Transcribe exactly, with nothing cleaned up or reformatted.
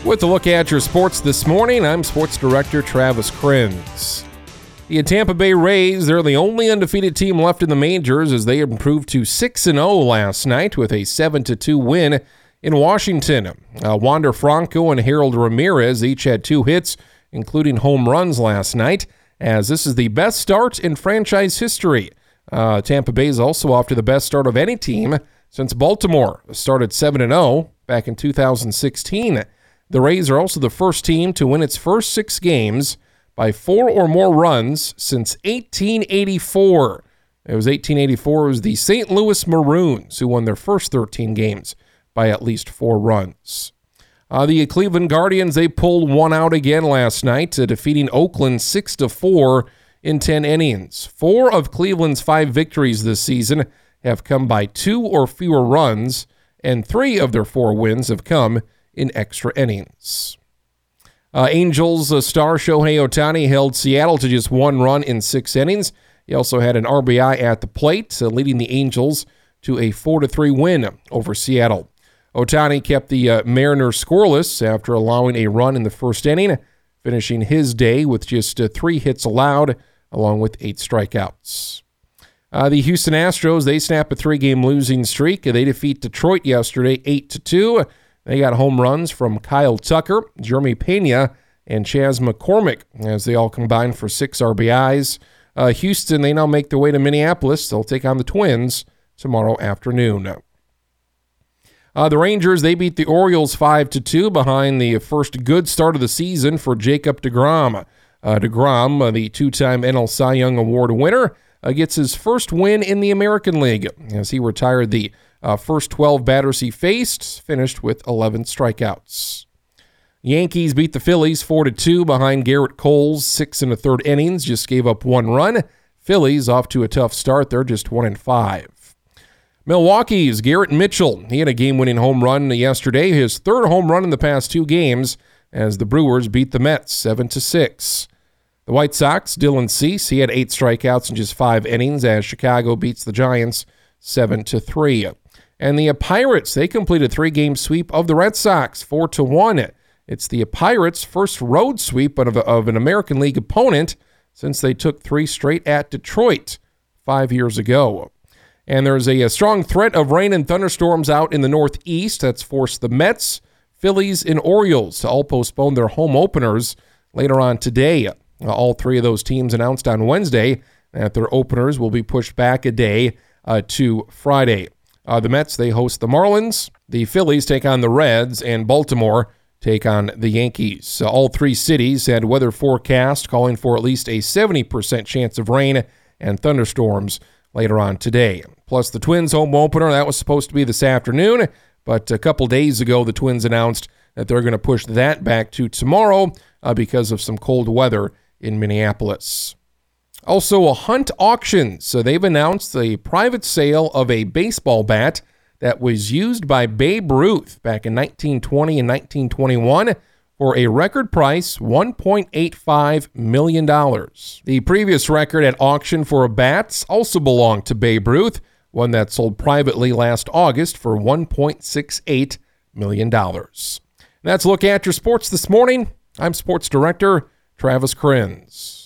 With a look at your sports this morning, I'm Sports Director Travis Krenz. The Tampa Bay Rays, they're the only undefeated team left in the majors as they improved to six and oh last night with a seven to two win in Washington. Uh, Wander Franco and Harold Ramirez each had two hits, including home runs last night, as this is the best start in franchise history. Uh, Tampa Bay is also off to the best start of any team since Baltimore started seven and oh back in two thousand sixteen. The Rays are also the first team to win its first six games by four or more runs since eighteen eighty-four. It was eighteen eighty-four. It was the Saint Louis Maroons who won their first thirteen games by at least four runs. Uh, the Cleveland Guardians, they pulled one out again last night, uh, defeating Oakland six to four in ten innings. Four of Cleveland's five victories this season have come by two or fewer runs, and three of their four wins have come in extra innings. Uh, Angels uh, star Shohei Ohtani held Seattle to just one run in six innings. He also had an R B I at the plate, uh, leading the Angels to a four to three win over Seattle. Ohtani kept the uh, Mariners scoreless after allowing a run in the first inning, finishing his day with just uh, three hits allowed, along with eight strikeouts. Uh, the Houston Astros, they snap a three-game losing streak. They defeat Detroit yesterday eight to two. They got home runs from Kyle Tucker, Jeremy Pena, and Chas McCormick as they all combined for six R B Is. Uh, Houston, they now make their way to Minneapolis. They'll take on the Twins tomorrow afternoon. Uh, the Rangers, they beat the Orioles five to two behind the first good start of the season for Jacob deGrom. Uh, deGrom, uh, the two-time N L Cy Young Award winner, uh, gets his first win in the American League as he retired the Uh, first twelve batters he faced, finished with eleven strikeouts. Yankees beat the Phillies four to two behind Garrett Cole's six and a third innings, just gave up one run. Phillies off to a tough start. They're just one and five. Milwaukee's Garrett Mitchell, he had a game-winning home run yesterday, his third home run in the past two games, as the Brewers beat the Mets seven to six. The White Sox, Dylan Cease, he had eight strikeouts in just five innings as Chicago beats the Giants seven to three. And the Pirates, they completed a three-game sweep of the Red Sox, four to one. It's the Pirates' first road sweep of, of an American League opponent since they took three straight at Detroit five years ago. And there's a, a strong threat of rain and thunderstorms out in the Northeast that's forced the Mets, Phillies, and Orioles to all postpone their home openers later on today. All three of those teams announced on Wednesday that their openers will be pushed back a day uh, to Friday. Uh, the Mets, they host the Marlins. The Phillies take on the Reds, and Baltimore take on the Yankees. Uh, all three cities had weather forecast calling for at least a seventy percent chance of rain and thunderstorms later on today. Plus, the Twins home opener, that was supposed to be this afternoon, but a couple days ago, the Twins announced that they're going to push that back to tomorrow uh, because of some cold weather in Minneapolis. Also, a Hunt Auctions. So they've announced the private sale of a baseball bat that was used by Babe Ruth back in nineteen twenty and nineteen twenty-one for a record price, one point eight five million dollars. The previous record at auction for a bat also belonged to Babe Ruth, one that sold privately last August for one point six eight million dollars. That's a look at your sports this morning. I'm Sports Director Travis Krenz.